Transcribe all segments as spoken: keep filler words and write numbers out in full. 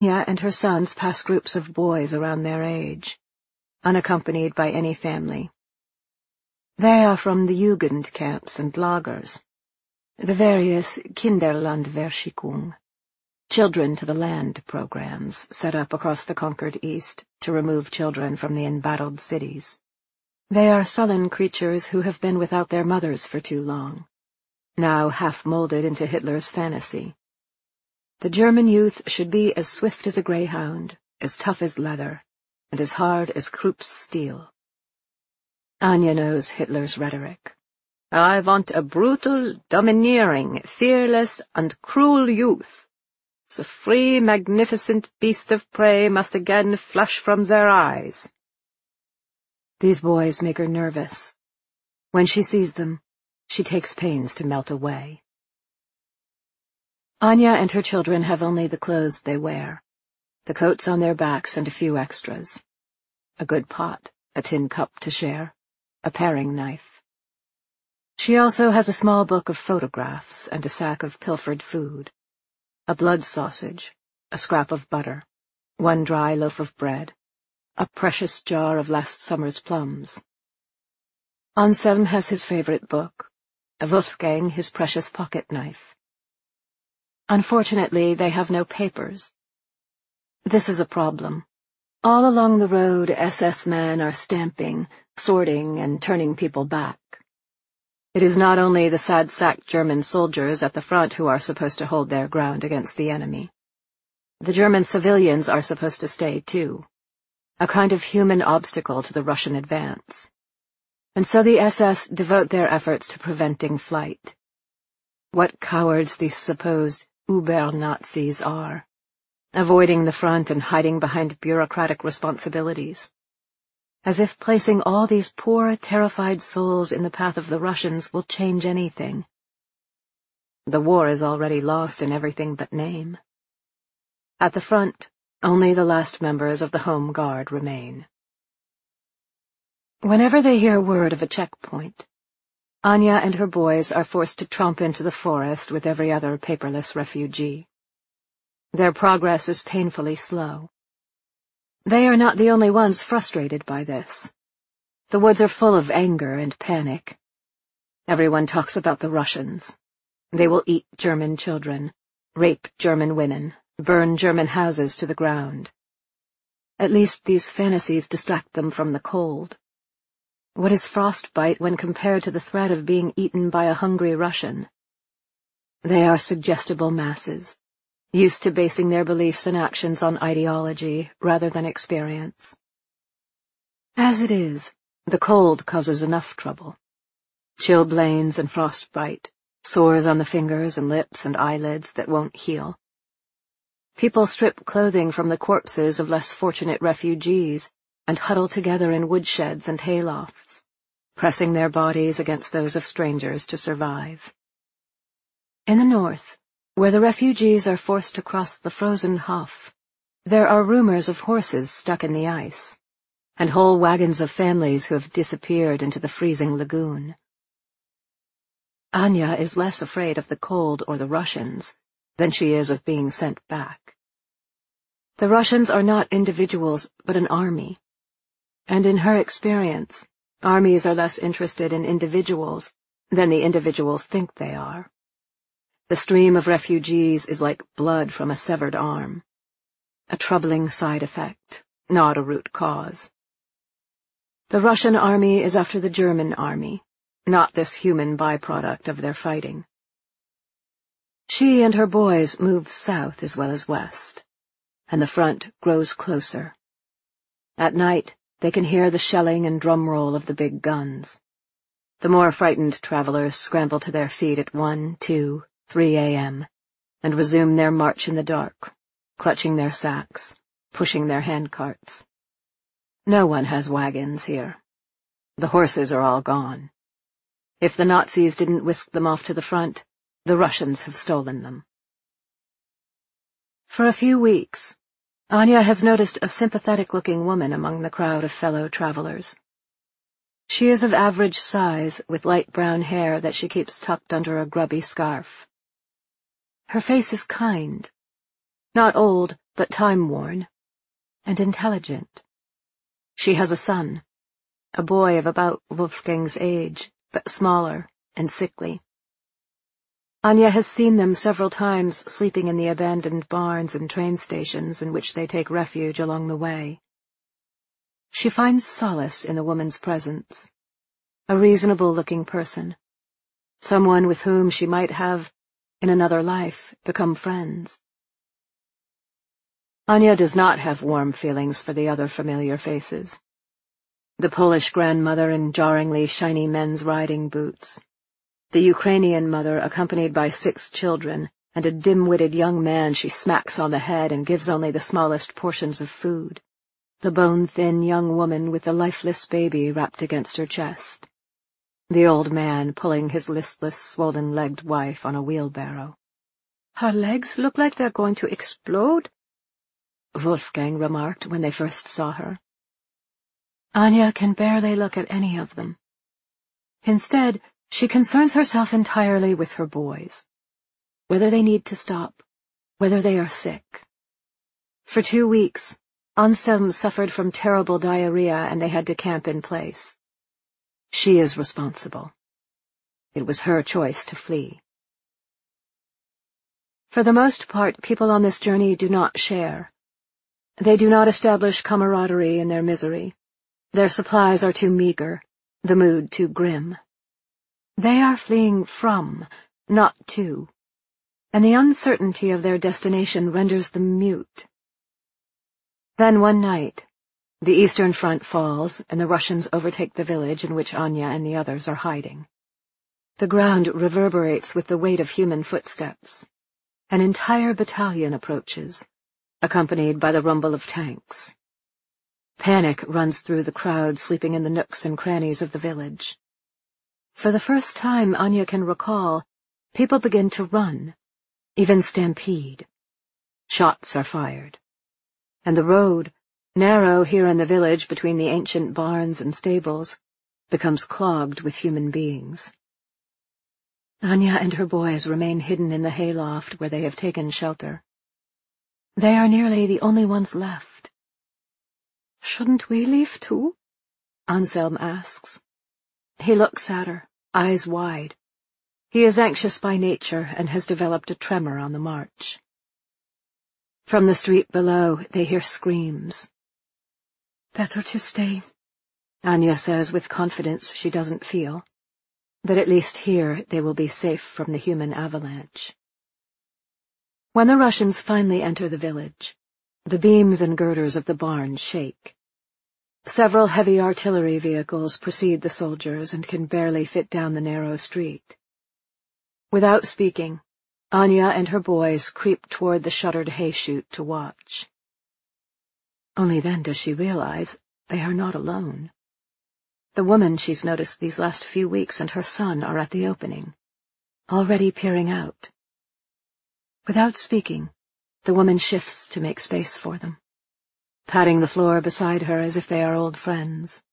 Anya and her sons pass groups of boys around their age, unaccompanied by any family. They are from the Jugend camps and lagers, the various Kinderlandversicherung, Children to the Land programs set up across the conquered East to remove children from the embattled cities. They are sullen creatures who have been without their mothers for too long, now half-molded into Hitler's fantasy. The German youth should be as swift as a greyhound, as tough as leather, and as hard as Krupp's steel. Anya knows Hitler's rhetoric. I want a brutal, domineering, fearless, and cruel youth. The free, magnificent beast of prey must again flash from their eyes. These boys make her nervous. When she sees them, she takes pains to melt away. Anya and her children have only the clothes they wear, the coats on their backs and a few extras. A good pot, a tin cup to share, a paring knife. She also has a small book of photographs and a sack of pilfered food, a blood sausage, a scrap of butter, one dry loaf of bread, a precious jar of last summer's plums. Anselm has his favorite book, Wolfgang his precious pocket-knife. Unfortunately, they have no papers. This is a problem. All along the road, S S men are stamping, sorting, and turning people back. It is not only the sad-sacked German soldiers at the front who are supposed to hold their ground against the enemy. The German civilians are supposed to stay, too, a kind of human obstacle to the Russian advance. And so the S S devote their efforts to preventing flight. What cowards these supposed Uber-Nazis are, avoiding the front and hiding behind bureaucratic responsibilities. As if placing all these poor, terrified souls in the path of the Russians will change anything. The war is already lost in everything but name. At the front, only the last members of the Home Guard remain. Whenever they hear word of a checkpoint, Anya and her boys are forced to tromp into the forest with every other paperless refugee. Their progress is painfully slow. They are not the only ones frustrated by this. The woods are full of anger and panic. Everyone talks about the Russians. They will eat German children, rape German women, burn German houses to the ground. At least these fantasies distract them from the cold. What is frostbite when compared to the threat of being eaten by a hungry Russian? They are suggestible masses, used to basing their beliefs and actions on ideology rather than experience. As it is, the cold causes enough trouble. Chilblains and frostbite, sores on the fingers and lips and eyelids that won't heal. People strip clothing from the corpses of less fortunate refugees and huddle together in woodsheds and haylofts, pressing their bodies against those of strangers to survive. In the north, where the refugees are forced to cross the frozen Hof, there are rumors of horses stuck in the ice, and whole wagons of families who have disappeared into the freezing lagoon. Anya is less afraid of the cold or the Russians than she is of being sent back. The Russians are not individuals, but an army. And in her experience, armies are less interested in individuals than the individuals think they are. The stream of refugees is like blood from a severed arm, a troubling side effect, not a root cause. The Russian army is after the German army, not this human byproduct of their fighting. She and her boys move south as well as west, and the front grows closer. At night, they can hear the shelling and drum roll of the big guns. The more frightened travelers scramble to their feet at one, two, three a m and resume their march in the dark, clutching their sacks, pushing their handcarts. No one has wagons here. The horses are all gone. If the Nazis didn't whisk them off to the front, the Russians have stolen them. For a few weeks, Anya has noticed a sympathetic-looking woman among the crowd of fellow travelers. She is of average size, with light brown hair that she keeps tucked under a grubby scarf. Her face is kind. Not old, but time-worn, and intelligent. She has a son, a boy of about Wolfgang's age, but smaller and sickly. Anya has seen them several times sleeping in the abandoned barns and train stations in which they take refuge along the way. She finds solace in the woman's presence, a reasonable-looking person, someone with whom she might have, in another life, become friends. Anya does not have warm feelings for the other familiar faces. The Polish grandmother in jarringly shiny men's riding boots, the Ukrainian mother accompanied by six children, and a dim-witted young man she smacks on the head and gives only the smallest portions of food, the bone-thin young woman with the lifeless baby wrapped against her chest, the old man pulling his listless, swollen-legged wife on a wheelbarrow. "Her legs look like they're going to explode," Wolfgang remarked when they first saw her. Anya can barely look at any of them. Instead, she concerns herself entirely with her boys, whether they need to stop, whether they are sick. For two weeks, Anselm suffered from terrible diarrhea and they had to camp in place. She is responsible. It was her choice to flee. For the most part, people on this journey do not share. They do not establish camaraderie in their misery. Their supplies are too meager, the mood too grim. They are fleeing from, not to, and the uncertainty of their destination renders them mute. Then one night, the Eastern Front falls, and the Russians overtake the village in which Anya and the others are hiding. The ground reverberates with the weight of human footsteps. An entire battalion approaches, accompanied by the rumble of tanks. Panic runs through the crowd sleeping in the nooks and crannies of the village. For the first time Anya can recall, people begin to run, even stampede. Shots are fired. And the road, narrow here in the village between the ancient barns and stables, becomes clogged with human beings. Anya and her boys remain hidden in the hayloft where they have taken shelter. They are nearly the only ones left. "Shouldn't we leave too?" Anselm asks. He looks at her, eyes wide. He is anxious by nature and has developed a tremor on the march. From the street below, they hear screams. "Better to stay," Anya says with confidence she doesn't feel. But at least here they will be safe from the human avalanche. When the Russians finally enter the village, the beams and girders of the barn shake. Several heavy artillery vehicles precede the soldiers and can barely fit down the narrow street. Without speaking, Anya and her boys creep toward the shuttered hay chute to watch. Only then does she realize they are not alone. The woman she's noticed these last few weeks and her son are at the opening, already peering out. Without speaking, the woman shifts to make space for them, patting the floor beside her as if they are old friends.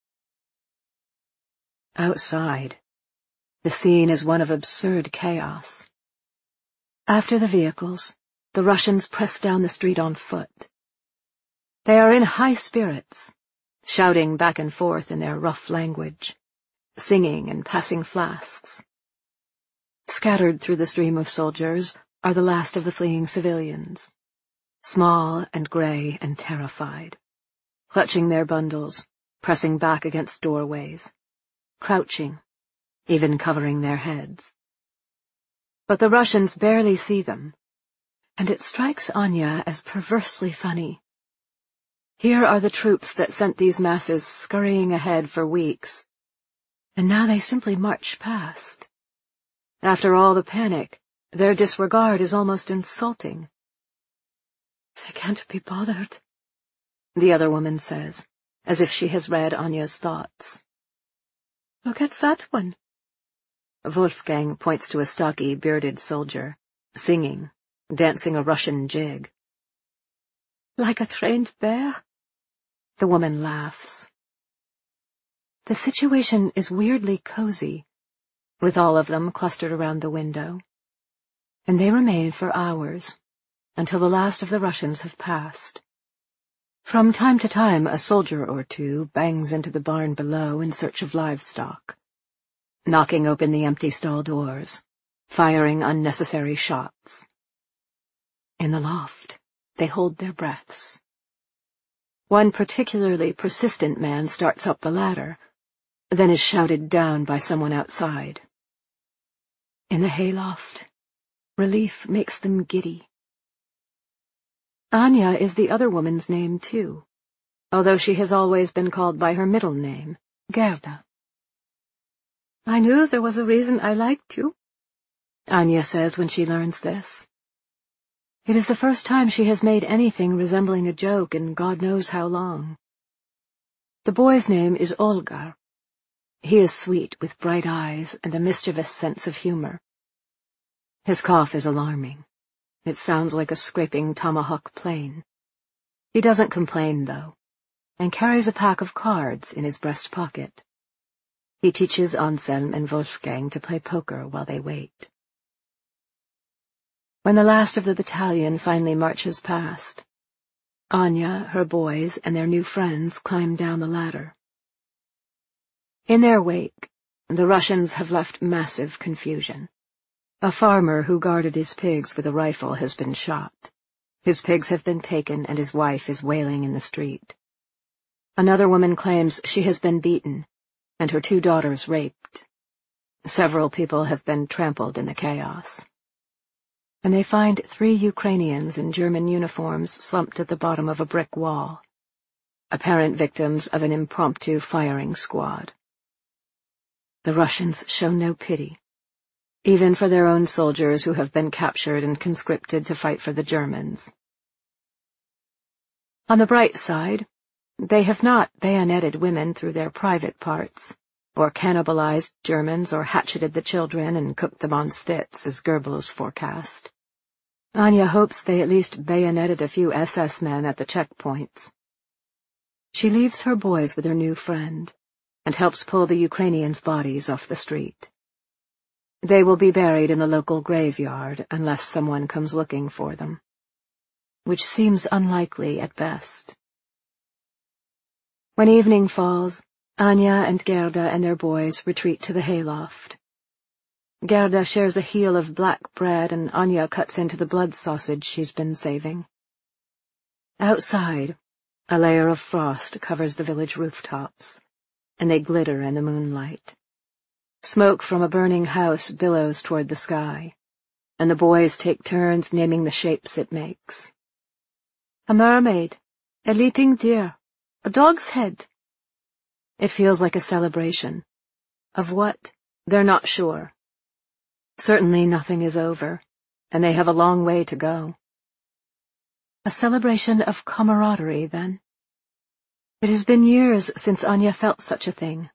Outside, the scene is one of absurd chaos. After the vehicles, the Russians press down the street on foot. They are in high spirits, shouting back and forth in their rough language, singing and passing flasks. Scattered through the stream of soldiers are the last of the fleeing civilians, small and gray and terrified, clutching their bundles, pressing back against doorways, crouching, even covering their heads. But the Russians barely see them, and it strikes Anya as perversely funny. Here are the troops that sent these masses scurrying ahead for weeks, and now they simply march past. After all the panic, their disregard is almost insulting. "They can't be bothered," the other woman says, as if she has read Anya's thoughts. "Look at that one." Wolfgang points to a stocky, bearded soldier, singing, dancing a Russian jig. "Like a trained bear?" The woman laughs. The situation is weirdly cozy, with all of them clustered around the window. And they remain for hours, until the last of the Russians have passed. From time to time, a soldier or two bangs into the barn below in search of livestock, knocking open the empty stall doors, firing unnecessary shots. In the loft, they hold their breaths. One particularly persistent man starts up the ladder, then is shouted down by someone outside. In the hayloft, relief makes them giddy. Anya is the other woman's name, too, although she has always been called by her middle name, Gerda. "I knew there was a reason I liked you," Anya says when she learns this. It is the first time she has made anything resembling a joke in God knows how long. The boy's name is Olgar. He is sweet, with bright eyes and a mischievous sense of humor. His cough is alarming. It sounds like a scraping tomahawk plane. He doesn't complain, though, and carries a pack of cards in his breast pocket. He teaches Anselm and Wolfgang to play poker while they wait. When the last of the battalion finally marches past, Anya, her boys, and their new friends climb down the ladder. In their wake, the Russians have left massive confusion. A farmer who guarded his pigs with a rifle has been shot. His pigs have been taken and his wife is wailing in the street. Another woman claims she has been beaten and her two daughters raped. Several people have been trampled in the chaos. And they find three Ukrainians in German uniforms slumped at the bottom of a brick wall, apparent victims of an impromptu firing squad. The Russians show no pity, even for their own soldiers who have been captured and conscripted to fight for the Germans. On the bright side, they have not bayoneted women through their private parts, or cannibalized Germans, or hatcheted the children and cooked them on spits, as Goebbels forecast. Anya hopes they at least bayoneted a few S S men at the checkpoints. She leaves her boys with her new friend, and helps pull the Ukrainians' bodies off the street. They will be buried in the local graveyard unless someone comes looking for them, which seems unlikely at best. When evening falls, Anya and Gerda and their boys retreat to the hayloft. Gerda shares a heel of black bread and Anya cuts into the blood sausage she's been saving. Outside, a layer of frost covers the village rooftops, and they glitter in the moonlight. Smoke from a burning house billows toward the sky, and the boys take turns naming the shapes it makes. A mermaid, a leaping deer, a dog's head. It feels like a celebration. Of what? They're not sure. Certainly nothing is over, and they have a long way to go. A celebration of camaraderie, then. It has been years since Anya felt such a thing.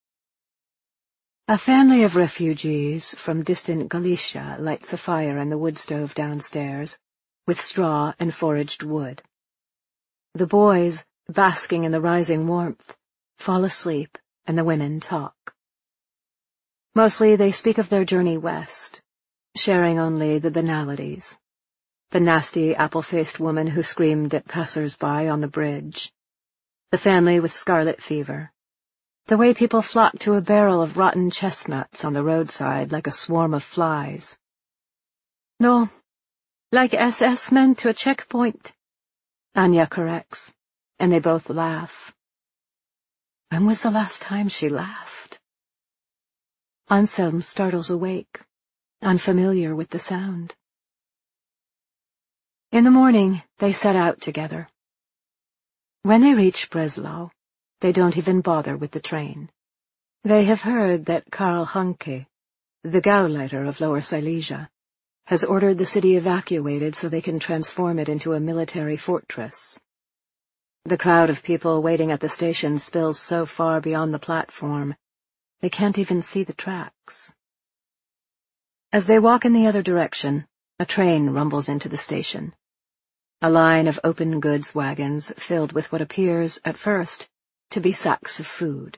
A family of refugees from distant Galicia lights a fire in the wood stove downstairs, with straw and foraged wood. The boys, basking in the rising warmth, fall asleep, and the women talk. Mostly they speak of their journey west, sharing only the banalities. The nasty apple-faced woman who screamed at passers-by on the bridge. The family with scarlet fever. The way people flock to a barrel of rotten chestnuts on the roadside like a swarm of flies. No, like S S men to a checkpoint, Anya corrects, and they both laugh. When was the last time she laughed? Anselm startles awake, unfamiliar with the sound. In the morning, they set out together. When they reach Breslau, they don't even bother with the train. They have heard that Karl Hanke, the Gauleiter of Lower Silesia, has ordered the city evacuated so they can transform it into a military fortress. The crowd of people waiting at the station spills so far beyond the platform, they can't even see the tracks. As they walk in the other direction, a train rumbles into the station. A line of open goods wagons filled with what appears, at first, to be sacks of food.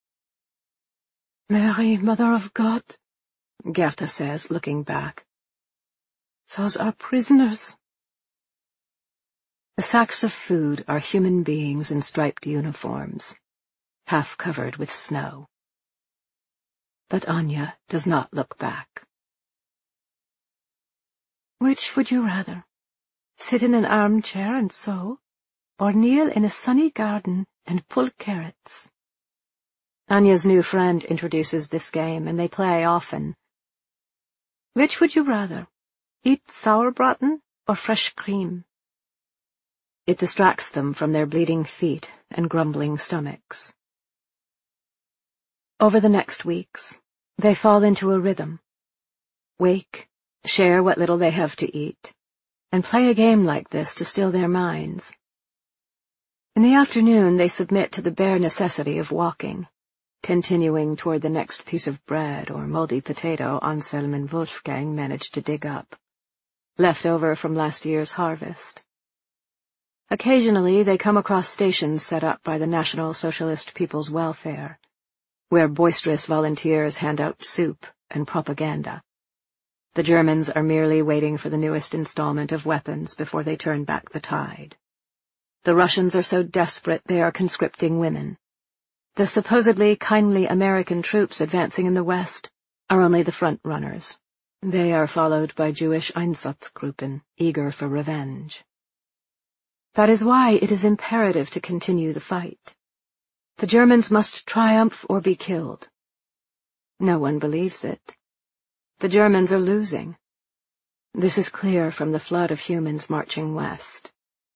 "Mary, Mother of God," Gerda says, looking back. "Those are prisoners. The sacks of food are human beings in striped uniforms, half covered with snow. But Anya does not look back. Which would you rather? Sit in an armchair and sew, or kneel in a sunny garden and pull carrots? Anya's new friend introduces this game, and they play often. Which would you rather? Eat sauerbraten or fresh cream? It distracts them from their bleeding feet and grumbling stomachs. Over the next weeks, they fall into a rhythm. Wake, share what little they have to eat, and play a game like this to still their minds. In the afternoon, they submit to the bare necessity of walking, continuing toward the next piece of bread or moldy potato Anselm and Wolfgang managed to dig up, left over from last year's harvest. Occasionally, they come across stations set up by the National Socialist People's Welfare, where boisterous volunteers hand out soup and propaganda. The Germans are merely waiting for the newest installment of weapons before they turn back the tide. The Russians are so desperate they are conscripting women. The supposedly kindly American troops advancing in the West are only the front runners. They are followed by Jewish Einsatzgruppen, eager for revenge. That is why it is imperative to continue the fight. The Germans must triumph or be killed. No one believes it. The Germans are losing. This is clear from the flood of humans marching west.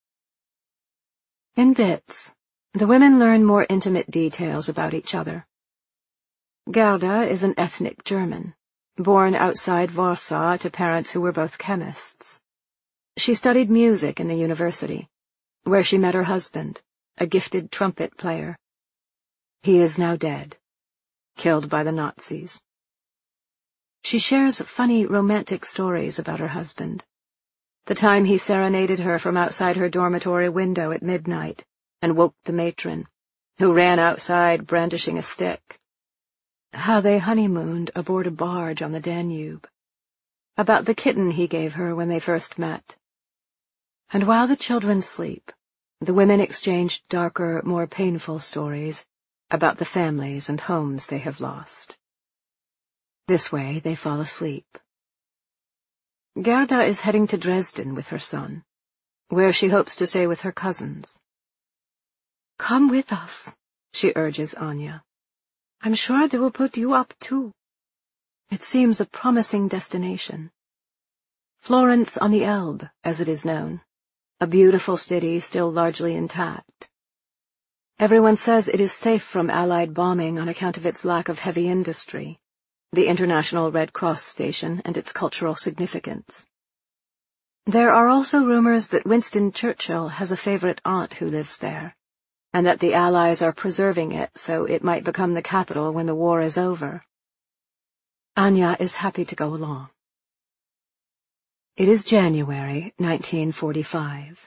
In bits, the women learn more intimate details about each other. Gerda is an ethnic German, born outside Warsaw to parents who were both chemists. She studied music in the university, where she met her husband, a gifted trumpet player. He is now dead, killed by the Nazis. She shares funny romantic stories about her husband. The time he serenaded her from outside her dormitory window at midnight and woke the matron, who ran outside brandishing a stick. How they honeymooned aboard a barge on the Danube. About the kitten he gave her when they first met. And while the children sleep, the women exchanged darker, more painful stories about the families and homes they have lost. This way they fall asleep. Gerda is heading to Dresden with her son, where she hopes to stay with her cousins. Come with us, she urges Anya. I'm sure they will put you up, too. It seems a promising destination. Florence on the Elbe, as it is known, a beautiful city still largely intact. Everyone says it is safe from Allied bombing on account of its lack of heavy industry, the International Red Cross station and its cultural significance. There are also rumors that Winston Churchill has a favorite aunt who lives there, and that the Allies are preserving it so it might become the capital when the war is over. Anya is happy to go along. It is January nineteen forty-five.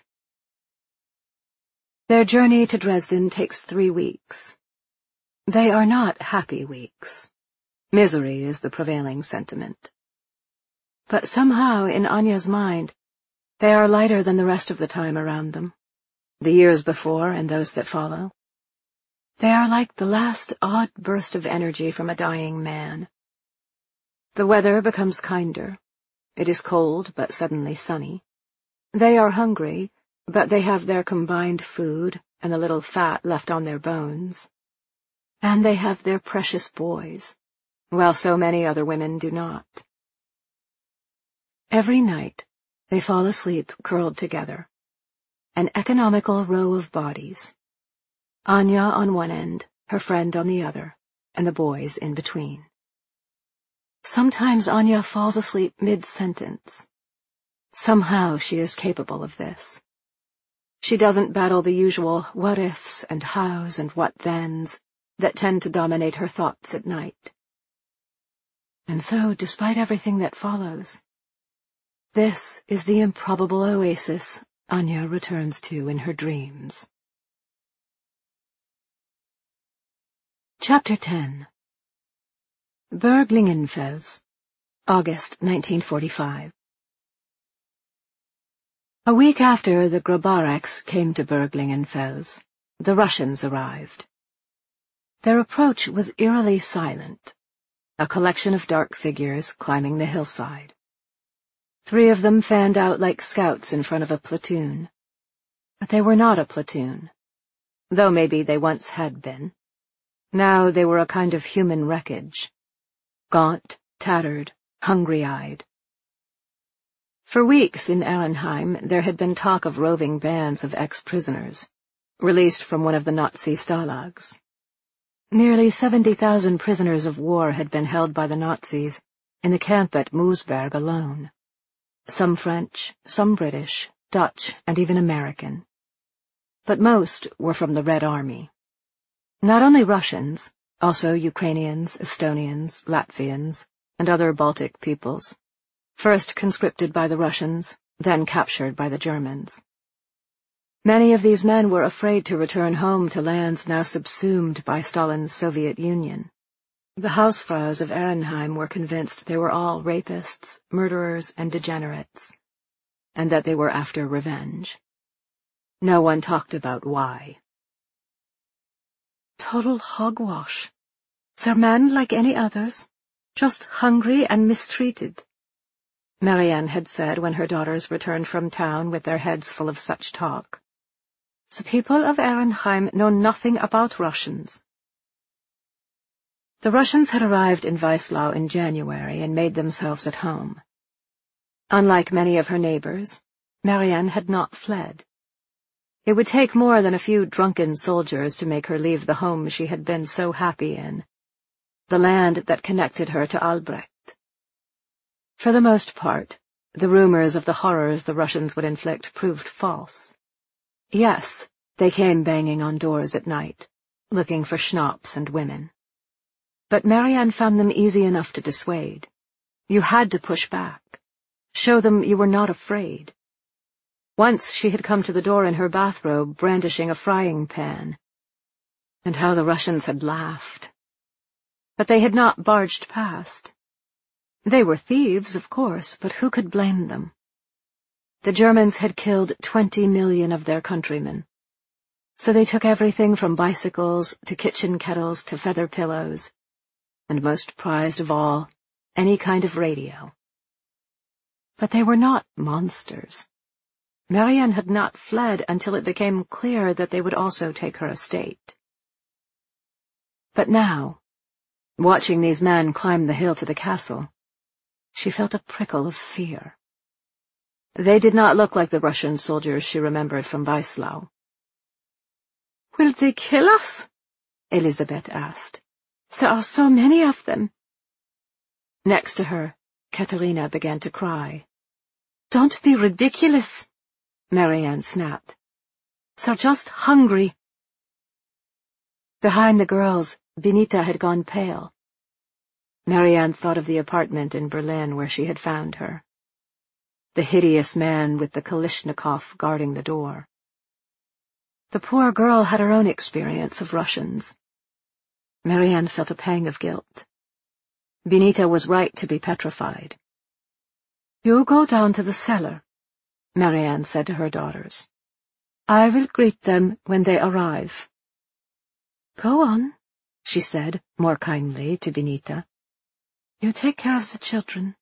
Their journey to Dresden takes three weeks. They are not happy weeks. Misery is the prevailing sentiment. But somehow, in Anya's mind, they are lighter than the rest of the time around them, the years before and those that follow. They are like the last odd burst of energy from a dying man. The weather becomes kinder. It is cold, but suddenly sunny. They are hungry, but they have their combined food and the little fat left on their bones. And they have their precious boys, while so many other women do not. Every night, they fall asleep curled together, an economical row of bodies. Anya on one end, her friend on the other, and the boys in between. Sometimes Anya falls asleep mid-sentence. Somehow she is capable of this. She doesn't battle the usual what-ifs and hows and what-thens that tend to dominate her thoughts at night. And so, despite everything that follows, this is the improbable oasis Anya returns to in her dreams. Chapter ten. Burg Lingenfels, August nineteen forty-five. A week after the Grabareks came to Berglingenfels, the Russians arrived. Their approach was eerily silent, a collection of dark figures climbing the hillside. Three of them fanned out like scouts in front of a platoon. But they were not a platoon, though maybe they once had been. Now they were a kind of human wreckage, gaunt, tattered, hungry-eyed. For weeks in Arnheim there had been talk of roving bands of ex-prisoners, released from one of the Nazi stalags. Nearly seventy thousand prisoners of war had been held by the Nazis in the camp at Moosberg alone. Some French, some British, Dutch, and even American. But most were from the Red Army. Not only Russians, also Ukrainians, Estonians, Latvians, and other Baltic peoples, first conscripted by the Russians, then captured by the Germans. Many of these men were afraid to return home to lands now subsumed by Stalin's Soviet Union. The Hausfraus of Arnheim were convinced they were all rapists, murderers, and degenerates, and that they were after revenge. No one talked about why. Total hogwash. They're men like any others, just hungry and mistreated, Marianne had said when her daughters returned from town with their heads full of such talk. The people of Arnheim know nothing about Russians. The Russians had arrived in Weislau in January and made themselves at home. Unlike many of her neighbors, Marianne had not fled. It would take more than a few drunken soldiers to make her leave the home she had been so happy in, the land that connected her to Albrecht. For the most part, the rumors of the horrors the Russians would inflict proved false. Yes, they came banging on doors at night, looking for schnapps and women. But Marianne found them easy enough to dissuade. You had to push back, show them you were not afraid. Once she had come to the door in her bathrobe, brandishing a frying pan. And how the Russians had laughed. But they had not barged past. They were thieves, of course, but who could blame them? The Germans had killed twenty million of their countrymen. So they took everything from bicycles to kitchen kettles to feather pillows, and most prized of all, any kind of radio. But they were not monsters. Marianne had not fled until it became clear that they would also take her estate. But now, watching these men climb the hill to the castle, she felt a prickle of fear. They did not look like the Russian soldiers she remembered from Weislau. "Will they kill us?" Elisabeth asked. "There are so many of them." Next to her, Katerina began to cry. "Don't be ridiculous," Marianne snapped. "They're just hungry." Behind the girls, Benita had gone pale. Marianne thought of the apartment in Berlin where she had found her. The hideous man with the Kalashnikov guarding the door. The poor girl had her own experience of Russians. Marianne felt a pang of guilt. Benita was right to be petrified. "You go down to the cellar," Marianne said to her daughters. "I will greet them when they arrive." "Go on," she said, more kindly, to Benita. "You take care of the children."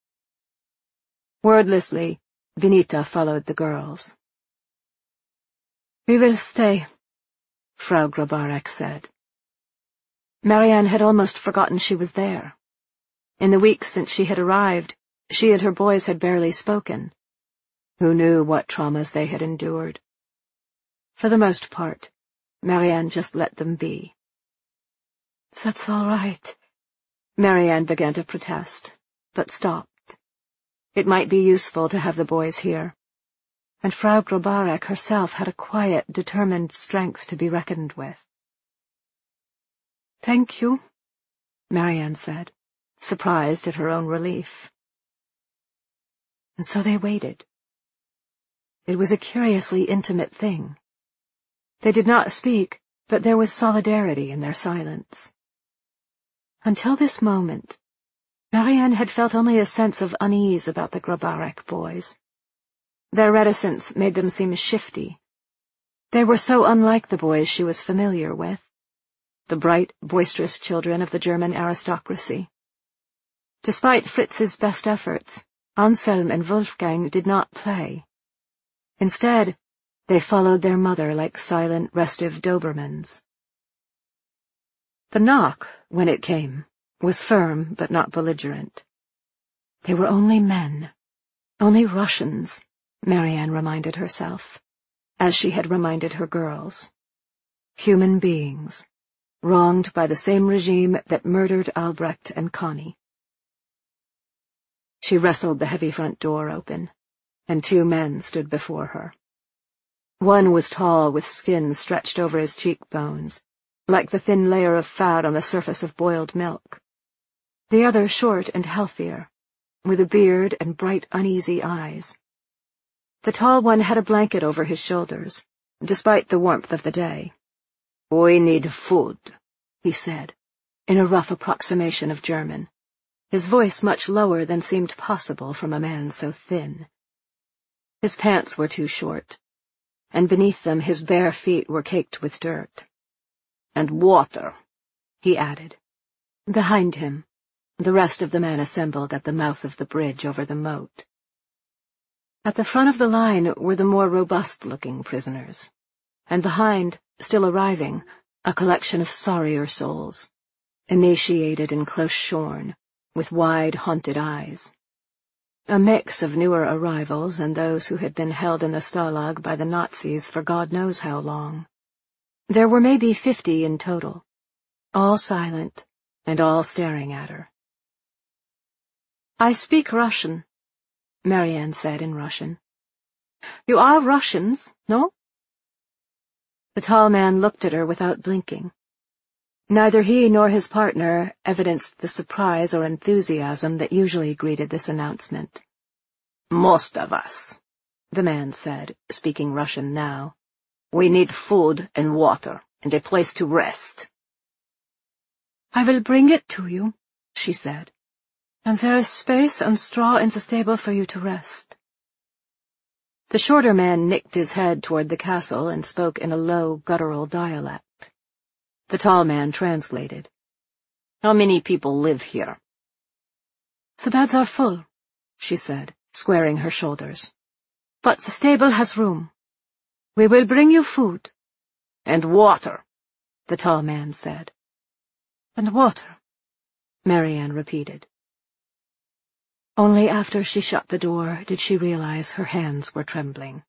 Wordlessly, Benita followed the girls. "We will stay," Frau Grabarek said. Marianne had almost forgotten she was there. In the weeks since she had arrived, she and her boys had barely spoken. Who knew what traumas they had endured? For the most part, Marianne just let them be. "That's all right," Marianne began to protest, but stopped. It might be useful to have the boys here, and Frau Grabarek herself had a quiet, determined strength to be reckoned with. "Thank you," Marianne said, surprised at her own relief. And so they waited. It was a curiously intimate thing. They did not speak, but there was solidarity in their silence. Until this moment, Marianne had felt only a sense of unease about the Grabarek boys. Their reticence made them seem shifty. They were so unlike the boys she was familiar with, the bright, boisterous children of the German aristocracy. Despite Fritz's best efforts, Anselm and Wolfgang did not play. Instead, they followed their mother like silent, restive Dobermans. The knock, when it came, was firm but not belligerent. They were only men, only Russians, Marianne reminded herself, as she had reminded her girls. Human beings, wronged by the same regime that murdered Albrecht and Connie. She wrestled the heavy front door open, and two men stood before her. One was tall, with skin stretched over his cheekbones, like the thin layer of fat on the surface of boiled milk. The other short and healthier, with a beard and bright, uneasy eyes. The tall one had a blanket over his shoulders, despite the warmth of the day. "We need food," he said, in a rough approximation of German, his voice much lower than seemed possible from a man so thin. His pants were too short, and beneath them his bare feet were caked with dirt. "And water," he added. Behind him, the rest of the men assembled at the mouth of the bridge over the moat. At the front of the line were the more robust-looking prisoners, and behind, still arriving, a collection of sorrier souls, emaciated and close-shorn, with wide, haunted eyes. A mix of newer arrivals and those who had been held in the Stalag by the Nazis for God knows how long. There were maybe fifty in total, all silent and all staring at her. "I speak Russian," Marianne said in Russian. "You are Russians, no?" The tall man looked at her without blinking. Neither he nor his partner evidenced the surprise or enthusiasm that usually greeted this announcement. "Most of us," the man said, speaking Russian now. "We need food and water and a place to rest." "I will bring it to you," she said, "and there is space and straw in the stable for you to rest." The shorter man nicked his head toward the castle and spoke in a low, guttural dialect. The tall man translated. "How many people live here?" "The beds are full," she said, squaring her shoulders. "But the stable has room. We will bring you food." "And water," the tall man said. "And water," Marianne repeated. Only after she shut the door did she realize her hands were trembling.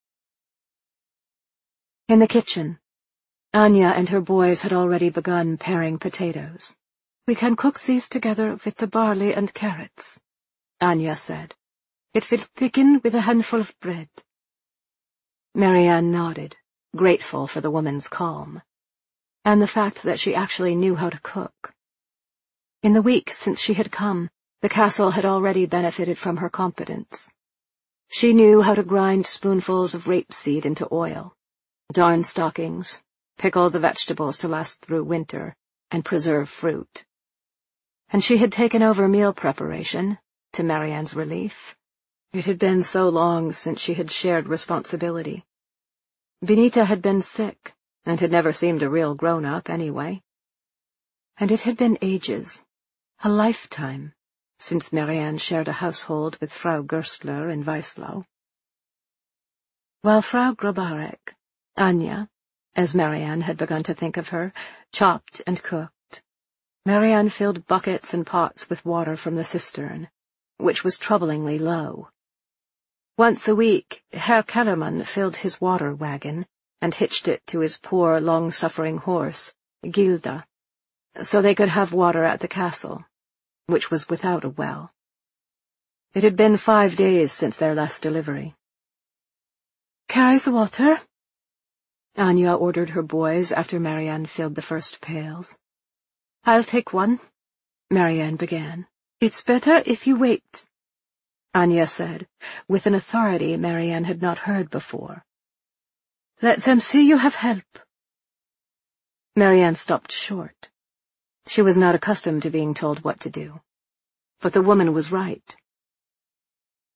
In the kitchen, Anya and her boys had already begun paring potatoes. "We can cook these together with the barley and carrots," Anya said. "It will thicken with a handful of bread." Marianne nodded, grateful for the woman's calm, and the fact that she actually knew how to cook. In the week since she had come, the castle had already benefited from her competence. She knew how to grind spoonfuls of rapeseed into oil, darn stockings, pickle the vegetables to last through winter, and preserve fruit. And she had taken over meal preparation, to Marianne's relief. It had been so long since she had shared responsibility. Benita had been sick, and had never seemed a real grown-up anyway. And it had been ages, a lifetime, since Marianne shared a household with Frau Gerstler in Weislau. While Frau Grabarek, Anya, as Marianne had begun to think of her, chopped and cooked, Marianne filled buckets and pots with water from the cistern, which was troublingly low. Once a week, Herr Kellermann filled his water wagon and hitched it to his poor, long-suffering horse, Gilda, so they could have water at the castle, which was without a well. It had been five days since their last delivery. "Carry the water," Anya ordered her boys after Marianne filled the first pails. "I'll take one," Marianne began. "It's better if you wait," Anya said, with an authority Marianne had not heard before. "Let them see you have help." Marianne stopped short. She was not accustomed to being told what to do. But the woman was right.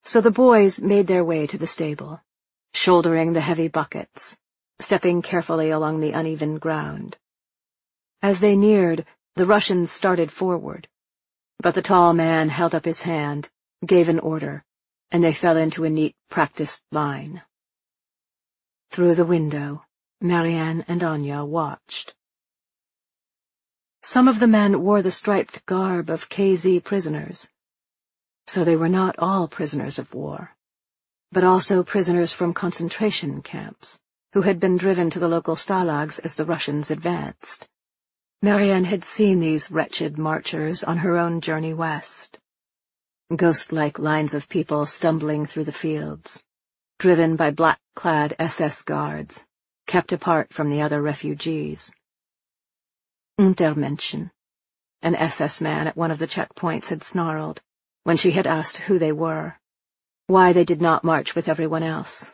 So the boys made their way to the stable, shouldering the heavy buckets, stepping carefully along the uneven ground. As they neared, the Russians started forward, but the tall man held up his hand, gave an order, and they fell into a neat, practiced line. Through the window, Marianne and Anya watched. Some of the men wore the striped garb of K Z prisoners, so they were not all prisoners of war, but also prisoners from concentration camps, who had been driven to the local stalags as the Russians advanced. Marianne had seen these wretched marchers on her own journey west. Ghost-like lines of people stumbling through the fields, driven by black-clad S S guards, kept apart from the other refugees. Untermenschen, an S S man at one of the checkpoints, had snarled, when she had asked who they were, why they did not march with everyone else.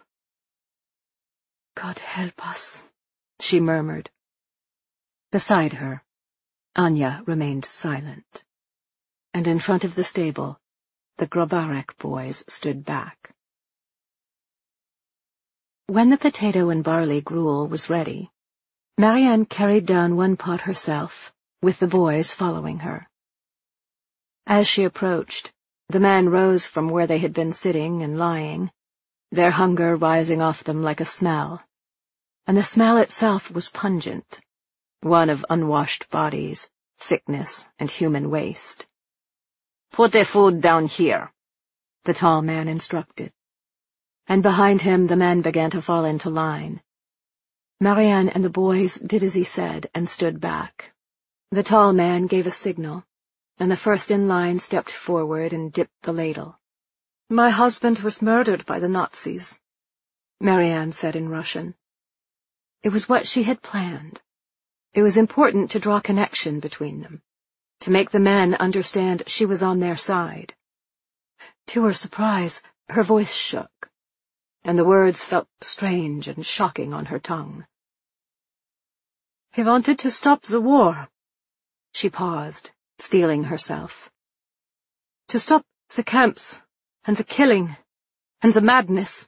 "God help us," she murmured. Beside her, Anya remained silent, and in front of the stable, the Grobarek boys stood back. When the potato and barley gruel was ready, Marianne carried down one pot herself, with the boys following her. As she approached, the men rose from where they had been sitting and lying, their hunger rising off them like a smell, and the smell itself was pungent, one of unwashed bodies, sickness, and human waste. "Put the food down here," the tall man instructed, and behind him the men began to fall into line. Marianne and the boys did as he said and stood back. The tall man gave a signal, and the first in line stepped forward and dipped the ladle. "My husband was murdered by the Nazis," Marianne said in Russian. It was what she had planned. It was important to draw connection between them, to make the men understand she was on their side. To her surprise, her voice shook, and the words felt strange and shocking on her tongue. "He wanted to stop the war." She paused, steeling herself. "To stop the camps, and the killing, and the madness."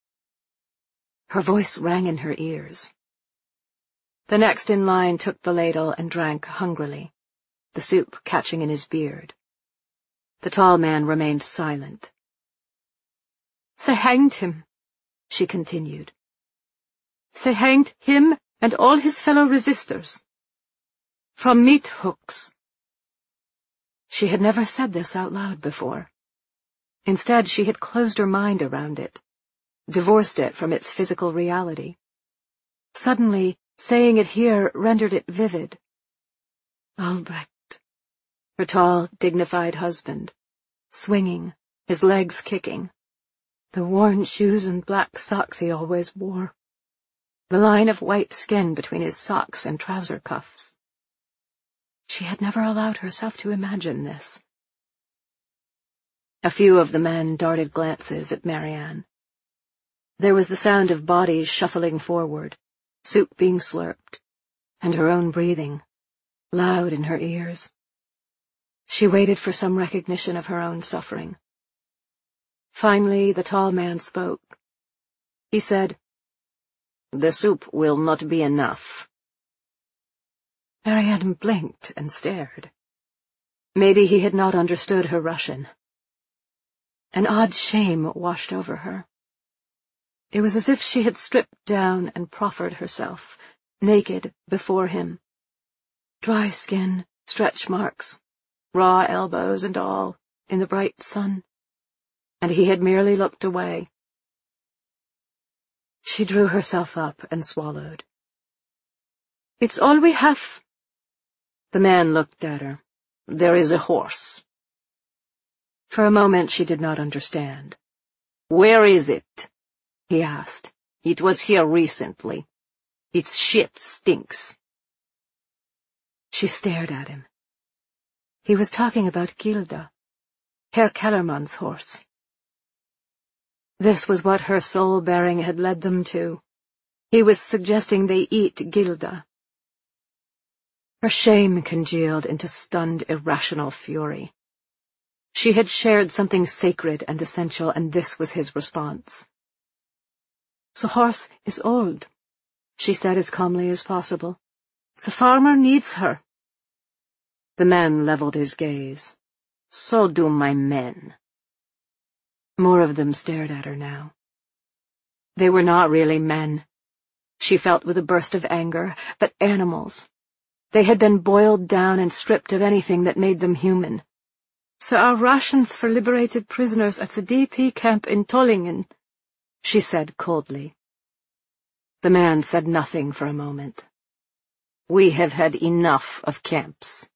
Her voice rang in her ears. The next in line took the ladle and drank hungrily, the soup catching in his beard. The tall man remained silent. "They hanged him," she continued. "They hanged him and all his fellow resistors. From meat hooks." She had never said this out loud before. Instead, she had closed her mind around it, divorced it from its physical reality. Suddenly, saying it here rendered it vivid. Albrecht, her tall, dignified husband, swinging, his legs kicking, the worn shoes and black socks he always wore, the line of white skin between his socks and trouser cuffs. She had never allowed herself to imagine this. A few of the men darted glances at Marianne. There was the sound of bodies shuffling forward, soup being slurped, and her own breathing, loud in her ears. She waited for some recognition of her own suffering. Finally, the tall man spoke. He said, "The soup will not be enough." Marianne blinked and stared. Maybe he had not understood her Russian. An odd shame washed over her. It was as if she had stripped down and proffered herself, naked, before him. Dry skin, stretch marks, raw elbows and all, in the bright sun. And he had merely looked away. She drew herself up and swallowed. "It's all we have." The man looked at her. "There is a horse." For a moment she did not understand. "Where is it?" he asked. "It was here recently. Its shit stinks." She stared at him. He was talking about Gilda, Herr Kellermann's horse. This was what her soul-bearing had led them to. He was suggesting they eat Gilda. Her shame congealed into stunned, irrational fury. She had shared something sacred and essential, and this was his response. "The horse is old," she said as calmly as possible. "The farmer needs her." The man leveled his gaze. "So do my men." More of them stared at her now. They were not really men, she felt with a burst of anger, but animals. They had been boiled down and stripped of anything that made them human. "There are rations for liberated prisoners at the D P camp in Tollingen," she said coldly. The man said nothing for a moment. "We have had enough of camps."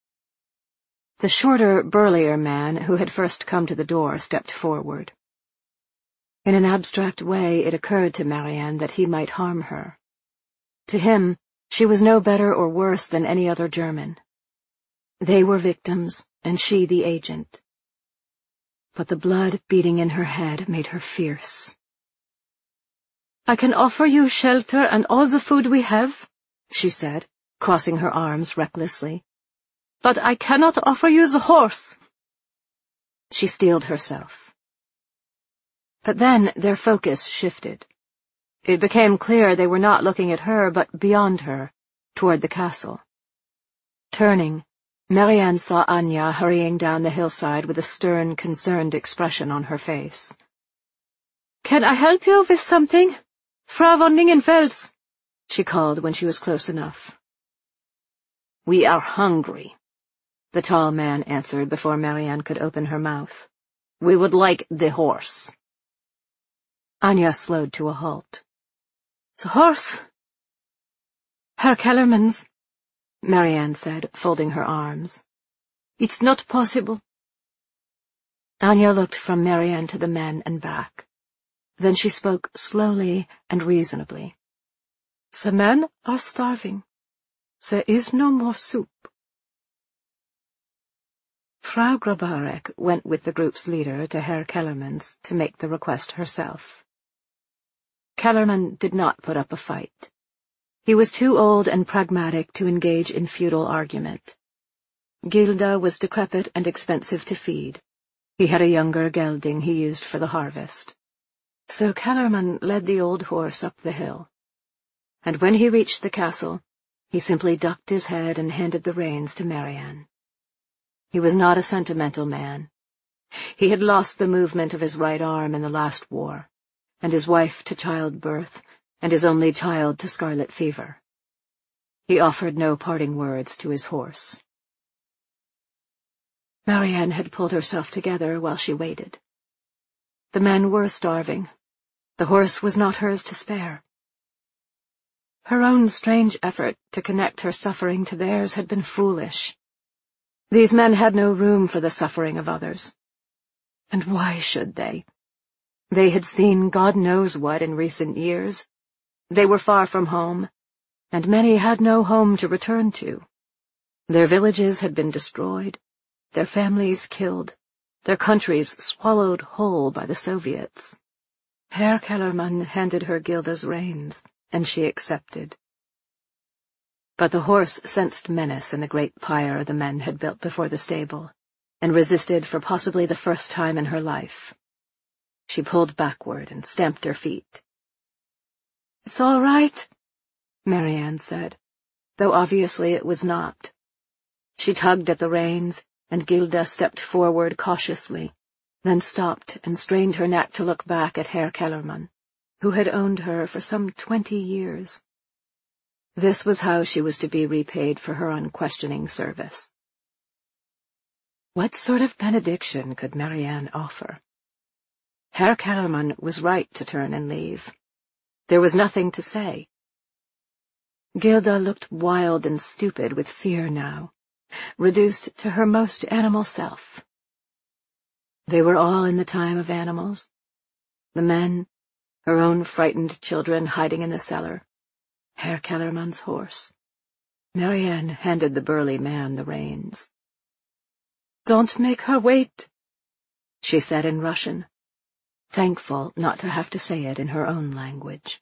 The shorter, burlier man who had first come to the door stepped forward. In an abstract way, it occurred to Marianne that he might harm her. To him, she was no better or worse than any other German. They were victims, and she the agent. But the blood beating in her head made her fierce. "I can offer you shelter and all the food we have," she said, crossing her arms recklessly. "But I cannot offer you the horse." She steeled herself. But then their focus shifted. It became clear they were not looking at her, but beyond her, toward the castle. Turning, Marianne saw Anya hurrying down the hillside with a stern, concerned expression on her face. "Can I help you with something? Frau von Lingenfels," she called when she was close enough. "We are hungry," the tall man answered before Marianne could open her mouth. "We would like the horse." Anya slowed to a halt. "The horse?" "Herr Kellermann's," Marianne said, folding her arms. "It's not possible." Anya looked from Marianne to the men and back. Then she spoke slowly and reasonably. "The men are starving. There is no more soup." Frau Grabarek went with the group's leader to Herr Kellermann's to make the request herself. Kellermann did not put up a fight. He was too old and pragmatic to engage in futile argument. Gilda was decrepit and expensive to feed. He had a younger gelding he used for the harvest. So Kellermann led the old horse up the hill. And when he reached the castle, he simply ducked his head and handed the reins to Marianne. He was not a sentimental man. He had lost the movement of his right arm in the last war, and his wife to childbirth, and his only child to scarlet fever. He offered no parting words to his horse. Marianne had pulled herself together while she waited. The men were starving. The horse was not hers to spare. Her own strange effort to connect her suffering to theirs had been foolish. These men had no room for the suffering of others. And why should they? They had seen God knows what in recent years. They were far from home, and many had no home to return to. Their villages had been destroyed, their families killed, their countries swallowed whole by the Soviets. Herr Kellermann handed her Gilda's reins, and she accepted. But the horse sensed menace in the great pyre the men had built before the stable, and resisted for possibly the first time in her life. She pulled backward and stamped her feet. "It's all right," Marianne said, though obviously it was not. She tugged at the reins, and Gilda stepped forward cautiously, then stopped and strained her neck to look back at Herr Kellermann, who had owned her for some twenty years. This was how she was to be repaid for her unquestioning service. What sort of benediction could Marianne offer? Herr Kellermann was right to turn and leave. There was nothing to say. Gilda looked wild and stupid with fear now, reduced to her most animal self. They were all in the time of animals. The men, her own frightened children hiding in the cellar, Herr Kellermann's horse. Marianne handed the burly man the reins. "Don't make her wait," she said in Russian, thankful not to have to say it in her own language.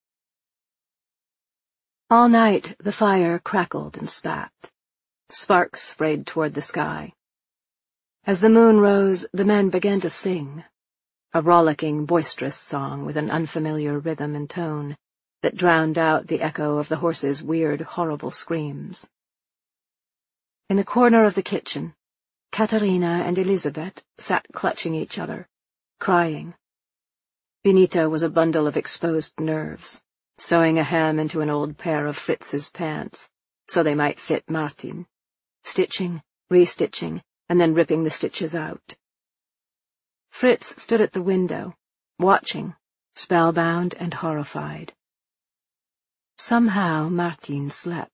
All night the fire crackled and spat. Sparks sprayed toward the sky. As the moon rose, the men began to sing, a rollicking, boisterous song with an unfamiliar rhythm and tone that drowned out the echo of the horses' weird, horrible screams. In the corner of the kitchen, Katerina and Elizabeth sat clutching each other, crying. Benita was a bundle of exposed nerves, sewing a hem into an old pair of Fritz's pants, so they might fit Martin, stitching, restitching, and then ripping the stitches out. Fritz stood at the window, watching, spellbound and horrified. Somehow Martin slept.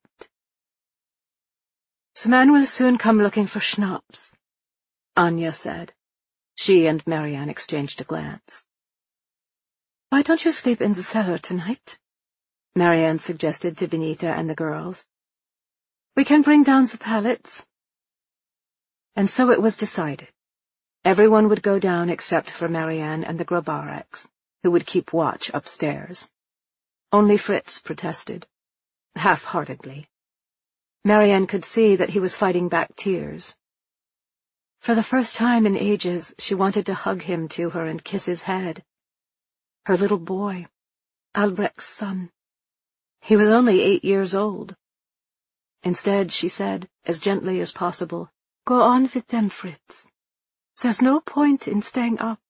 "The man will soon come looking for schnapps," Anya said. She and Marianne exchanged a glance. "Why don't you sleep in the cellar tonight?" Marianne suggested to Benita and the girls. "We can bring down the pallets." And so it was decided. Everyone would go down except for Marianne and the Grabareks, who would keep watch upstairs. Only Fritz protested, half-heartedly. Marianne could see that he was fighting back tears. For the first time in ages, she wanted to hug him to her and kiss his head. Her little boy, Albrecht's son. He was only eight years old. Instead, she said, as gently as possible, "Go on with them, Fritz. There's no point in staying up."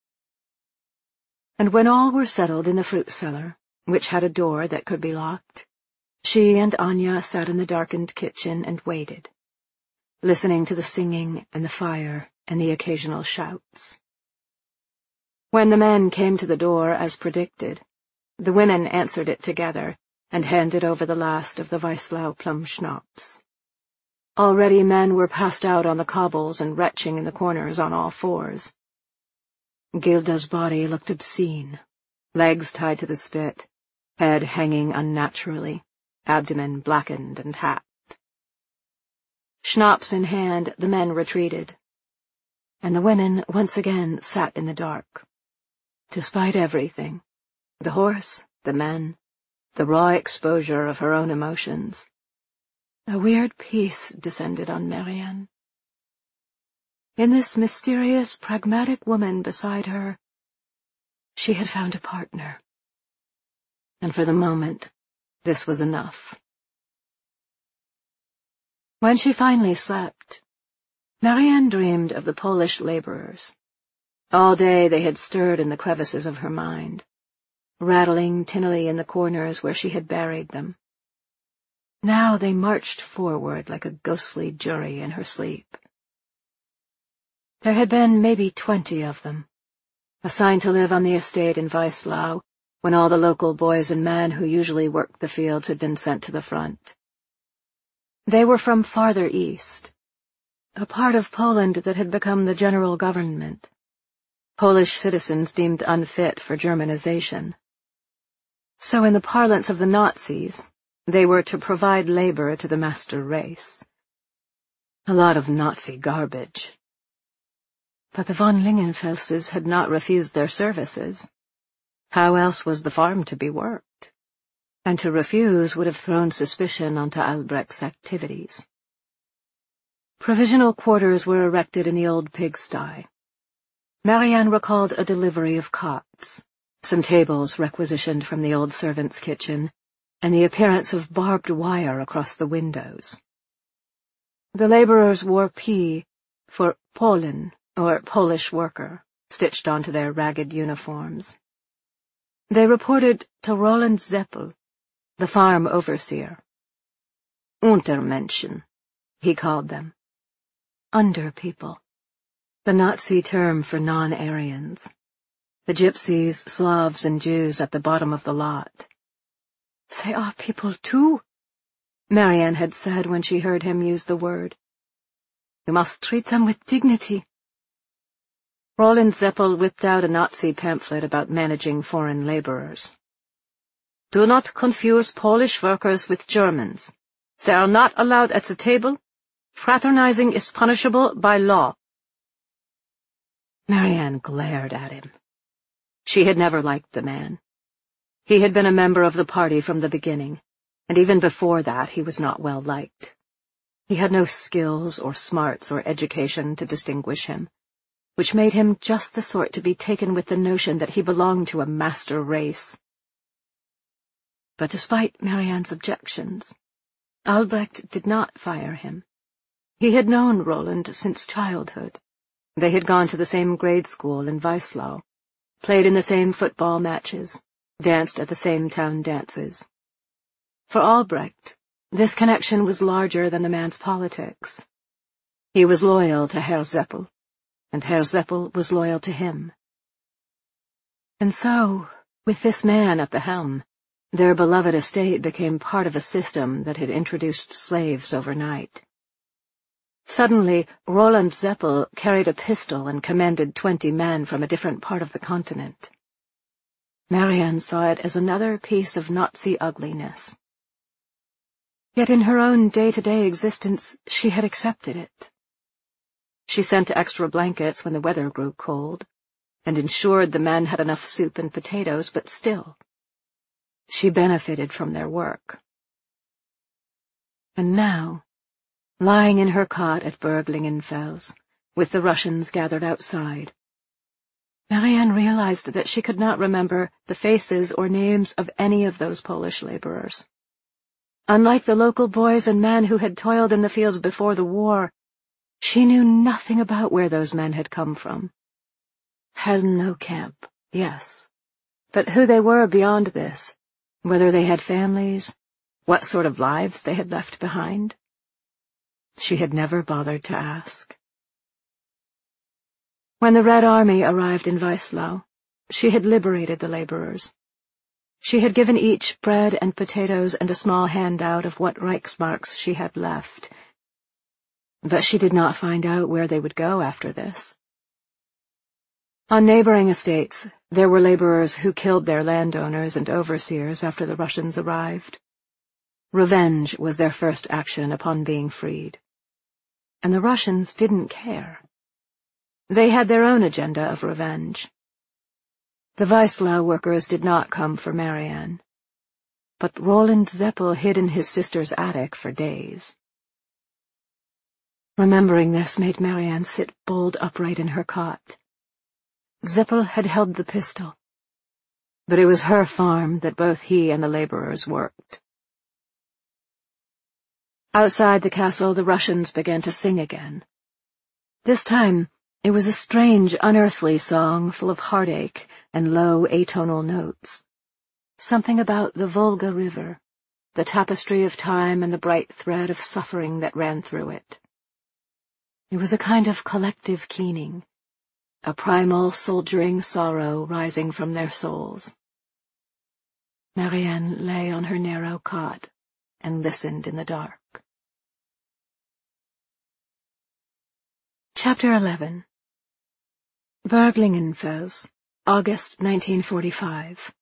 And when all were settled in the fruit cellar, which had a door that could be locked, she and Anya sat in the darkened kitchen and waited, listening to the singing and the fire and the occasional shouts. When the men came to the door as predicted, the women answered it together and handed over the last of the Weisslau plum schnapps. Already men were passed out on the cobbles and retching in the corners on all fours. Gilda's body looked obscene, legs tied to the spit, head hanging unnaturally, abdomen blackened and hacked. Schnapps in hand, the men retreated, and the women once again sat in the dark. Despite everything, the horse, the men, the raw exposure of her own emotions, a weird peace descended on Marianne. In this mysterious, pragmatic woman beside her, she had found a partner. And for the moment, this was enough. When she finally slept, Marianne dreamed of the Polish laborers. All day they had stirred in the crevices of her mind, rattling tinnily in the corners where she had buried them. Now they marched forward like a ghostly jury in her sleep. There had been maybe twenty of them, assigned to live on the estate in Weisslau when all the local boys and men who usually worked the fields had been sent to the front. They were from farther east, a part of Poland that had become the general government, Polish citizens deemed unfit for Germanization. So in the parlance of the Nazis, they were to provide labor to the master race. A lot of Nazi garbage. But the von Lingenfelses had not refused their services. How else was the farm to be worked? And to refuse would have thrown suspicion onto Albrecht's activities. Provisional quarters were erected in the old pigsty. Marianne recalled a delivery of cots, some tables requisitioned from the old servants' kitchen, and the appearance of barbed wire across the windows. The laborers wore P for Polin, or Polish worker, stitched onto their ragged uniforms. They reported to Roland Zeppel, the farm overseer. Untermenschen, he called them. Under people, the Nazi term for non-Aryans, the Gypsies, Slavs, and Jews at the bottom of the lot. They are people too, Marianne had said when she heard him use the word. You must treat them with dignity. Roland Zeppel whipped out a Nazi pamphlet about managing foreign laborers. Do not confuse Polish workers with Germans. They are not allowed at the table. Fraternizing is punishable by law. Marianne glared at him. She had never liked the man. He had been a member of the party from the beginning, and even before that he was not well liked. He had no skills or smarts or education to distinguish him, which made him just the sort to be taken with the notion that he belonged to a master race. But despite Marianne's objections, Albrecht did not fire him. He had known Roland since childhood. They had gone to the same grade school in Weislau, played in the same football matches, danced at the same town dances. For Albrecht, this connection was larger than the man's politics. He was loyal to Herr Seppel, and Herr Seppel was loyal to him. And so, with this man at the helm, their beloved estate became part of a system that had introduced slaves overnight. Suddenly, Roland Seppel carried a pistol and commanded twenty men from a different part of the continent. Marianne saw it as another piece of Nazi ugliness. Yet in her own day-to-day existence, she had accepted it. She sent extra blankets when the weather grew cold, and ensured the men had enough soup and potatoes, but still, she benefited from their work. And now, lying in her cot at Berglingenfels, with the Russians gathered outside, Marianne realized that she could not remember the faces or names of any of those Polish laborers. Unlike the local boys and men who had toiled in the fields before the war, she knew nothing about where those men had come from. Helmno camp, yes, but who they were beyond this, whether they had families, what sort of lives they had left behind, she had never bothered to ask. When the Red Army arrived in Weislau, she had liberated the laborers. She had given each bread and potatoes and a small handout of what Reichsmarks she had left. But she did not find out where they would go after this. On neighboring estates, there were laborers who killed their landowners and overseers after the Russians arrived. Revenge was their first action upon being freed. And the Russians didn't care. They had their own agenda of revenge. The Weislau workers did not come for Marianne, but Roland Seppel hid in his sister's attic for days. Remembering this made Marianne sit bolt upright in her cot. Seppel had held the pistol, but it was her farm that both he and the laborers worked. Outside the castle, the Russians began to sing again. This time, it was a strange, unearthly song full of heartache and low, atonal notes. Something about the Volga River, the tapestry of time and the bright thread of suffering that ran through it. It was a kind of collective keening, a primal, soldiering sorrow rising from their souls. Marianne lay on her narrow cot and listened in the dark. Chapter eleven. Berglingenfels, August nineteen forty-five.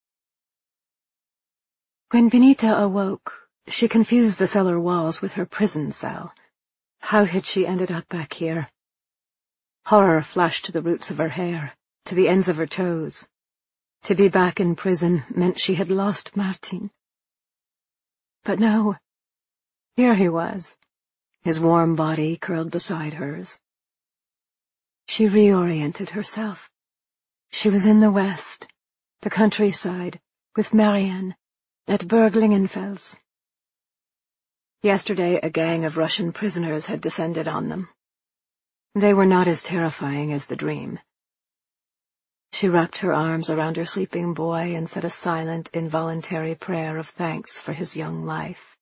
When Benita awoke, she confused the cellar walls with her prison cell. How had she ended up back here? Horror flashed to the roots of her hair, to the ends of her toes. To be back in prison meant she had lost Martin. But no, here he was, his warm body curled beside hers. She reoriented herself. She was in the west, the countryside, with Marianne, at Berglingenfels. Yesterday a gang of Russian prisoners had descended on them. They were not as terrifying as the dream. She wrapped her arms around her sleeping boy and said a silent, involuntary prayer of thanks for his young life.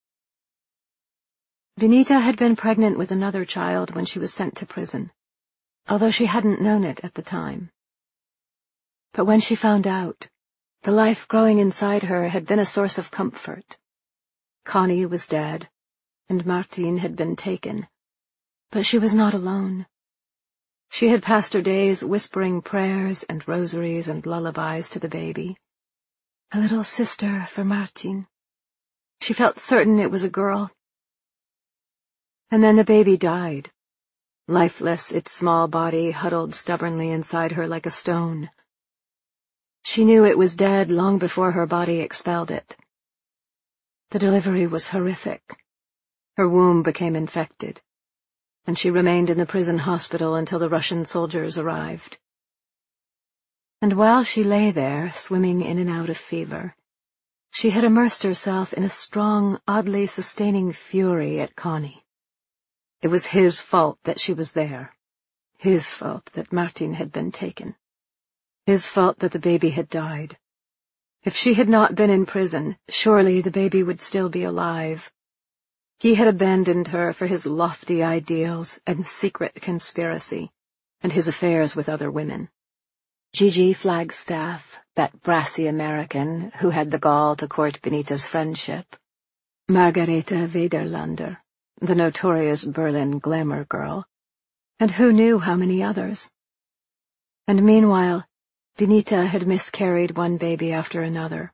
Benita had been pregnant with another child when she was sent to prison, although she hadn't known it at the time. But when she found out, the life growing inside her had been a source of comfort. Connie was dead, and Martin had been taken, but she was not alone. She had passed her days whispering prayers and rosaries and lullabies to the baby. A little sister for Martin. She felt certain it was a girl. And then the baby died. Lifeless, its small body huddled stubbornly inside her like a stone. She knew it was dead long before her body expelled it. The delivery was horrific, Her womb became infected, and she remained in the prison hospital until the Russian soldiers arrived. And while she lay there, swimming in and out of fever, she had immersed herself in a strong, oddly sustaining fury at Connie. It was his fault that she was there. His fault that Martin had been taken. His fault that the baby had died. If she had not been in prison, surely the baby would still be alive. He had abandoned her for his lofty ideals and secret conspiracy, and his affairs with other women. Gigi Flagstaff, that brassy American who had the gall to court Benita's friendship, Margareta Wederlander, the notorious Berlin glamour girl, and who knew how many others. And meanwhile, Benita had miscarried one baby after another.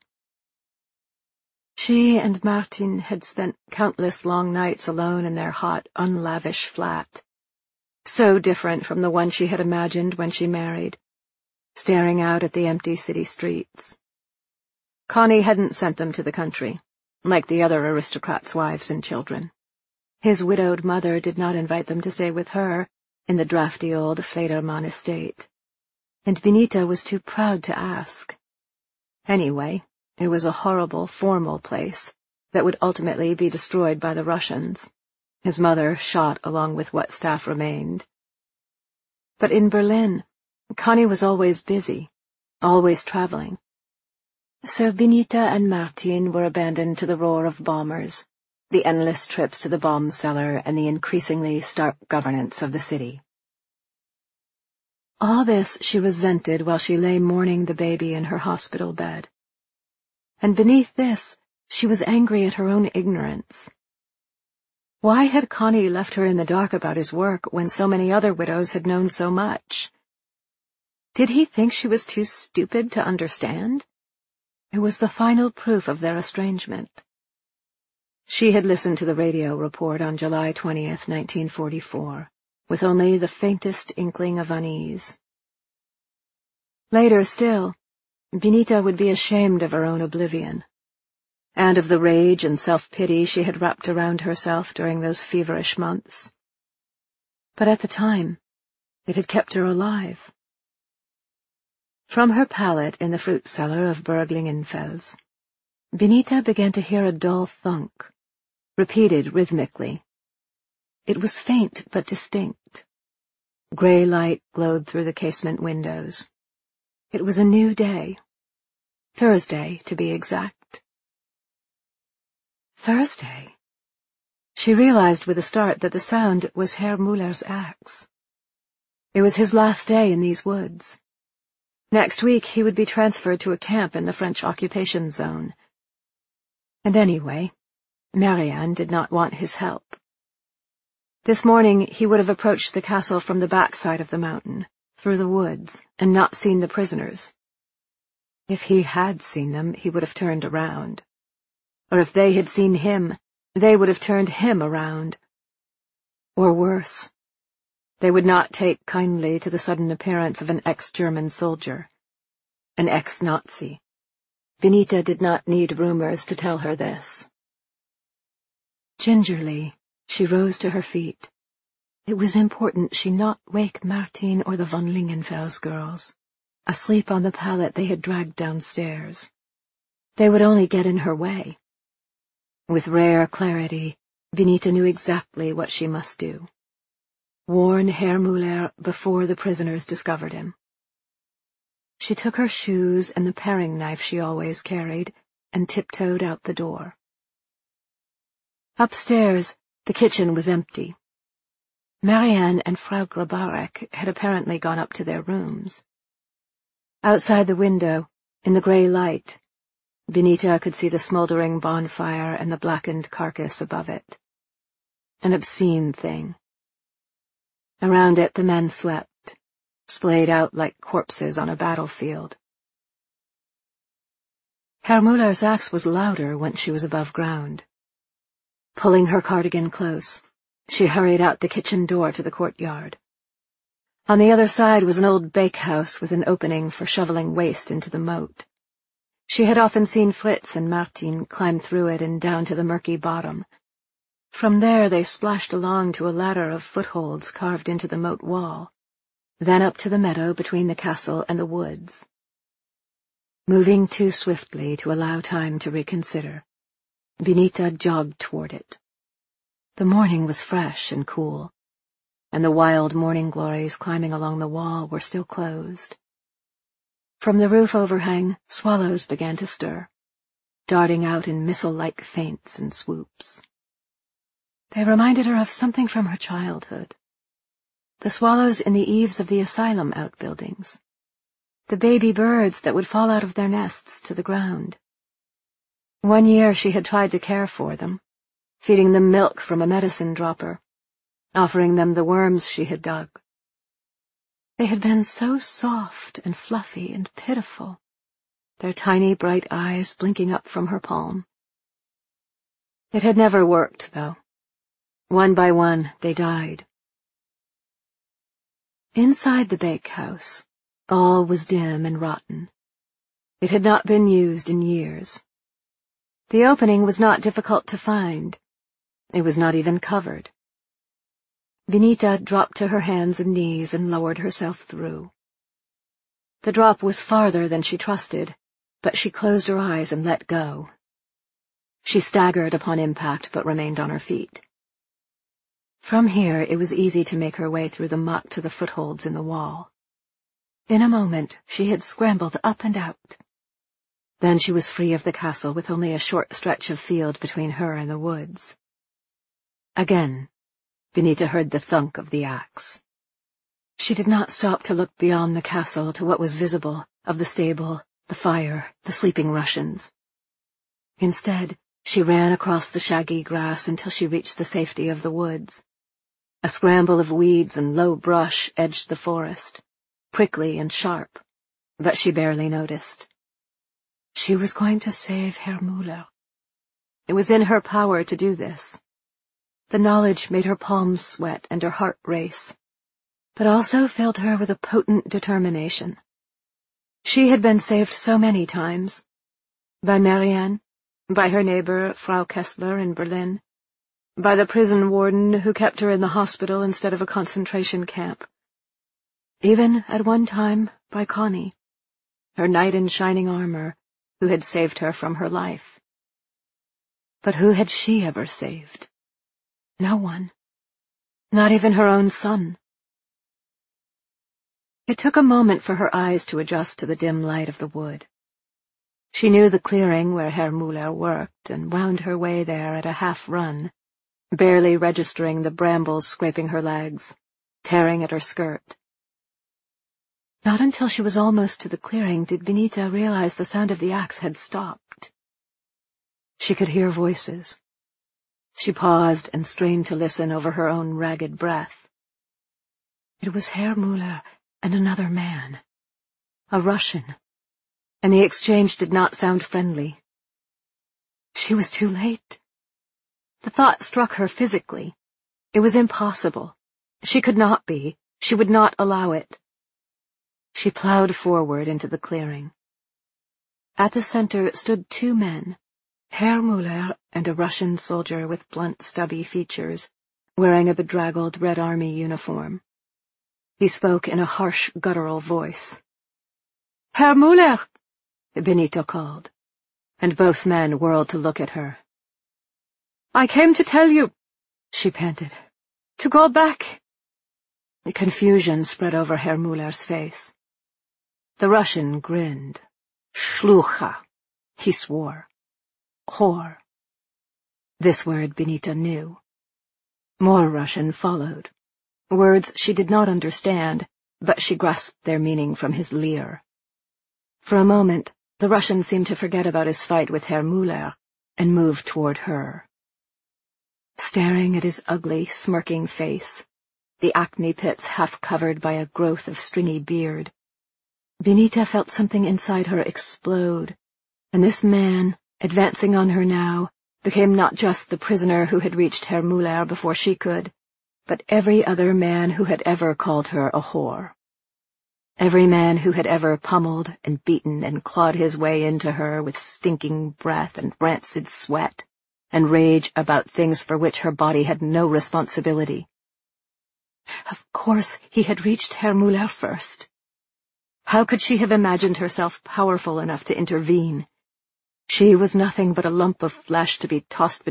She and Martin had spent countless long nights alone in their hot, unlavish flat, so different from the one she had imagined when she married, staring out at the empty city streets. Connie hadn't sent them to the country, like the other aristocrats' wives and children. His widowed mother did not invite them to stay with her in the drafty old Fledermann estate, and Benita was too proud to ask. Anyway, it was a horrible, formal place that would ultimately be destroyed by the Russians, his mother shot along with what staff remained. But in Berlin, Connie was always busy, always traveling. So Benita and Martin were abandoned to the roar of bombers, the endless trips to the bomb cellar, and the increasingly stark governance of the city. All this she resented while she lay mourning the baby in her hospital bed. And beneath this, she was angry at her own ignorance. Why had Connie left her in the dark about his work when so many other widows had known so much? Did he think she was too stupid to understand? It was the final proof of their estrangement. She had listened to the radio report on July twentieth, nineteen forty-four, with only the faintest inkling of unease. Later still, Benita would be ashamed of her own oblivion, and of the rage and self-pity she had wrapped around herself during those feverish months. But at the time, it had kept her alive. From her pallet in the fruit cellar of Berglingenfels, Benita began to hear a dull thunk, repeated rhythmically. It was faint but distinct. Gray light glowed through the casement windows. It was a new day. Thursday, to be exact. Thursday? She realized with a start that the sound was Herr Muller's axe. It was his last day in these woods. Next week he would be transferred to a camp in the French occupation zone. And anyway, Marianne did not want his help. This morning he would have approached the castle from the backside of the mountain, through the woods, and not seen the prisoners. If he had seen them, he would have turned around. Or if they had seen him, they would have turned him around. Or worse, they would not take kindly to the sudden appearance of an ex-German soldier, an ex-Nazi. Benita did not need rumors to tell her this. Gingerly, she rose to her feet. It was important she not wake Martin or the von Lingenfels girls, asleep on the pallet they had dragged downstairs. They would only get in her way. With rare clarity, Benita knew exactly what she must do. Warn Herr Muller before the prisoners discovered him. She took her shoes and the paring knife she always carried and tiptoed out the door. Upstairs, the kitchen was empty. Marianne and Frau Grabarek had apparently gone up to their rooms. Outside the window, in the gray light, Benita could see the smoldering bonfire and the blackened carcass above it. An obscene thing. Around it the men slept, splayed out like corpses on a battlefield. Herr Muller's axe was louder once she was above ground. Pulling her cardigan close, she hurried out the kitchen door to the courtyard. On the other side was an old bakehouse with an opening for shoveling waste into the moat. She had often seen Fritz and Martin climb through it and down to the murky bottom. From there they splashed along to a ladder of footholds carved into the moat wall, then up to the meadow between the castle and the woods. Moving too swiftly to allow time to reconsider, Benita jogged toward it. The morning was fresh and cool, and the wild morning glories climbing along the wall were still closed. From the roof overhang, swallows began to stir, darting out in missile-like feints and swoops. They reminded her of something from her childhood. The swallows in the eaves of the asylum outbuildings. The baby birds that would fall out of their nests to the ground. One year she had tried to care for them, feeding them milk from a medicine dropper, offering them the worms she had dug. They had been so soft and fluffy and pitiful, their tiny bright eyes blinking up from her palm. It had never worked, though. One by one, they died. Inside the bakehouse, all was dim and rotten. It had not been used in years. The opening was not difficult to find. It was not even covered. Benita dropped to her hands and knees and lowered herself through. The drop was farther than she trusted, but she closed her eyes and let go. She staggered upon impact, but remained on her feet. From here it was easy to make her way through the muck to the footholds in the wall. In a moment she had scrambled up and out. Then she was free of the castle with only a short stretch of field between her and the woods. Again, Benita heard the thunk of the axe. She did not stop to look beyond the castle to what was visible of the stable, the fire, the sleeping Russians. Instead, she ran across the shaggy grass until she reached the safety of the woods. A scramble of weeds and low brush edged the forest, prickly and sharp, but she barely noticed. She was going to save Herr Müller. It was in her power to do this. The knowledge made her palms sweat and her heart race, but also filled her with a potent determination. She had been saved so many times. By Marianne, by her neighbor, Frau Kessler, in Berlin, by the prison warden who kept her in the hospital instead of a concentration camp. Even, at one time, by Connie, her knight in shining armor, who had saved her from her life. But who had she ever saved? No one. Not even her own son. It took a moment for her eyes to adjust to the dim light of the wood. She knew the clearing where Herr Müller worked and wound her way there at a half-run, barely registering the brambles scraping her legs, tearing at her skirt. Not until she was almost to the clearing did Benita realize the sound of the axe had stopped. She could hear voices. She paused and strained to listen over her own ragged breath. It was Herr Müller and another man, a Russian, and the exchange did not sound friendly. She was too late. The thought struck her physically. It was impossible. She could not be. She would not allow it. She plowed forward into the clearing. At the center stood two men, Herr Müller and a Russian soldier with blunt, stubby features, wearing a bedraggled Red Army uniform. He spoke in a harsh, guttural voice. "Herr Müller!" Benita called, and both men whirled to look at her. "I came to tell you," she panted, "to go back." The confusion spread over Herr Müller's face. The Russian grinned. "Schlucha," he swore. "Whore." This word Benita knew. More Russian followed. Words she did not understand, but she grasped their meaning from his leer. For a moment, the Russian seemed to forget about his fight with Herr Müller and moved toward her. Staring at his ugly, smirking face, the acne pits half covered by a growth of stringy beard, Benita felt something inside her explode, and this man, advancing on her now, became not just the prisoner who had reached Herr Müller before she could, but every other man who had ever called her a whore. Every man who had ever pummeled and beaten and clawed his way into her with stinking breath and rancid sweat, and rage about things for which her body had no responsibility. Of course he had reached Herr Müller first. How could she have imagined herself powerful enough to intervene? She was nothing but a lump of flesh to be tossed between